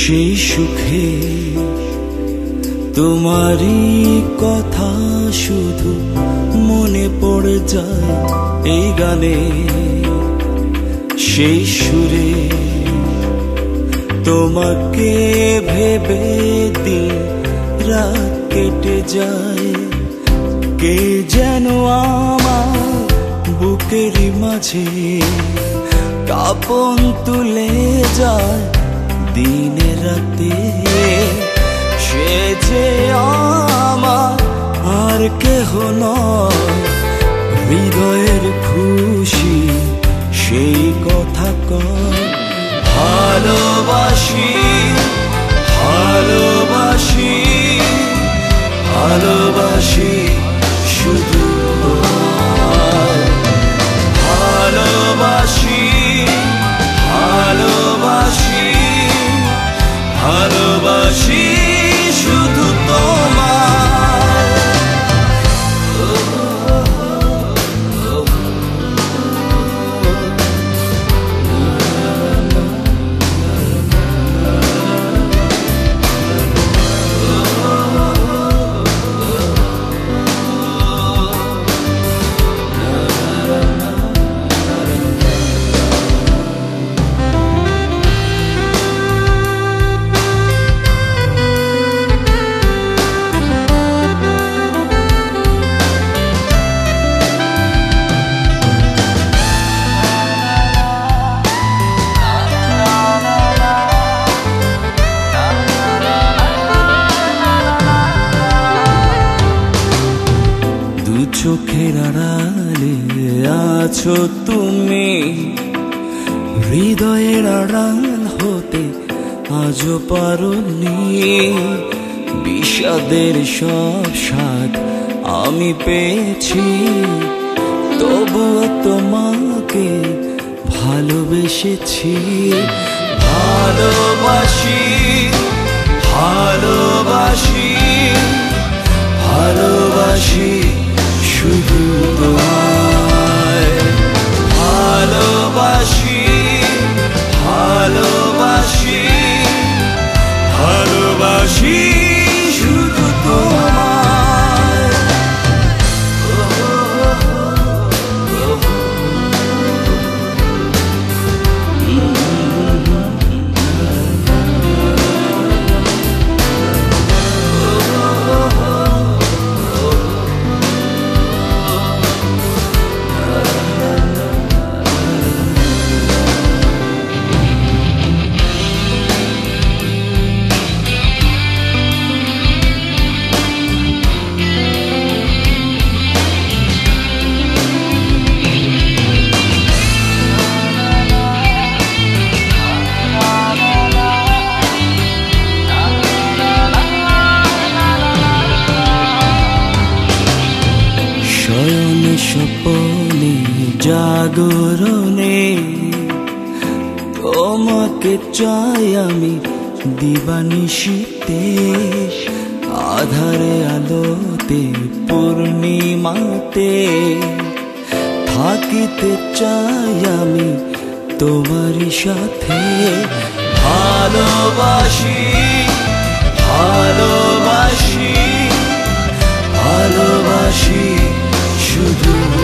সেই সুখে তোমারই কথা শুধু মনে পড়ে যায় এই গানে। সেই সুরে তোমাকে ভেবে দিন রাত কেটে যায়। কে যেন আমার বুকেরই মাঝে কাঁপন তুলে যায় দিনে রাতে। সে যে আমার আর কেহ নয়, হৃদয়ের খুশি সেই কথা কয়। ভালোবাসি ভালোবাসি ভালোবাসি শুধু তোমায়। ভালোবাসি ভালোবাসি ভালোবাসি শুধু তোমায়। চোখের আড়ালে আছো তুমি, হৃদয়ের আড়াল হতে আজও পারোনি। বিষাদের সব স্বাদ আমি পেয়েছি, তবুও তোমাকে ভালোবেসেছি। ভালোবাসি ভালোবাসি ভালোবাসি শুধু তোমায়। ভালোবাসি ভালোবাসি ভালোবাসি শুধু তোমায়। স্বপনে জাগরণে তোমাকে চাই আমি দিবানিশীতে। আধারে আলোতে পূর্ণিমাতে থাকিতে চাই আমি তোমারই সাথে। ভালোবাসি ভালোবাসি ভালোবাসি শুধু